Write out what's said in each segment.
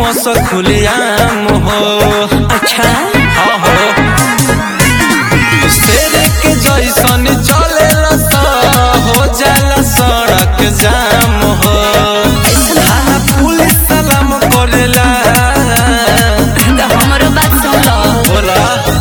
घूमस खुलेआम हो। अच्छा हाँ हो शेर के जैसन चलेला हो जाला सड़क जाम हो। थाना पुलिस सलाम करेला हमारो बात सुन लो। बोला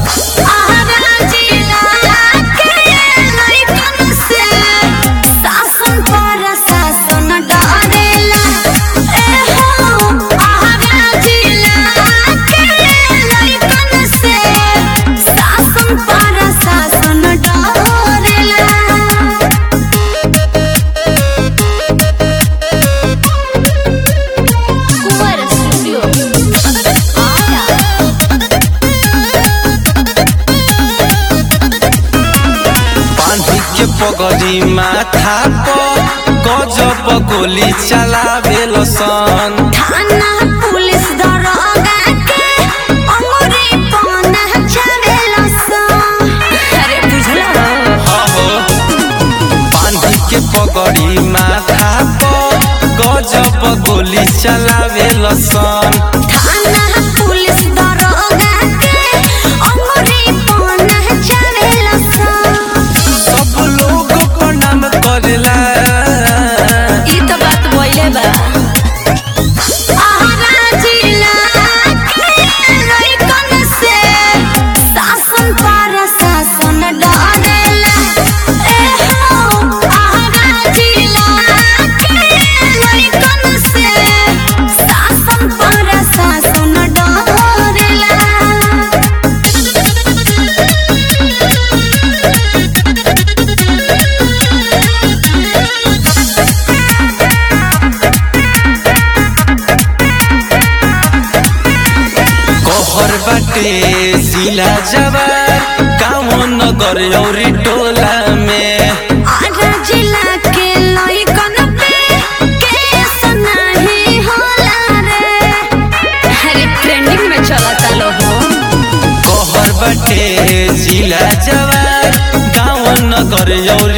के पगड़ी माथा पर गजब गोली चलावेल सन। थाना पुलिस दरोगा के अंगूरी पौना चलेल सन। अरे बुझलो हो बांधी के पगड़ी माथा पर गजब गोली चलावेल सन। थाना पुलिस दरोगा के अंगूरी पौना चलेल सन। सब लोग प्रणाम करेला ई तो बात बोले बा। कहर बाटे जिला जवार गाँव नगर औरी टोला में। आजा जिला के लइकन पे केस नहीं होला रे। अरे ट्रेंडिंग में चलता लो हो। कहर बाटे जिला जवार गाँव नगर औरी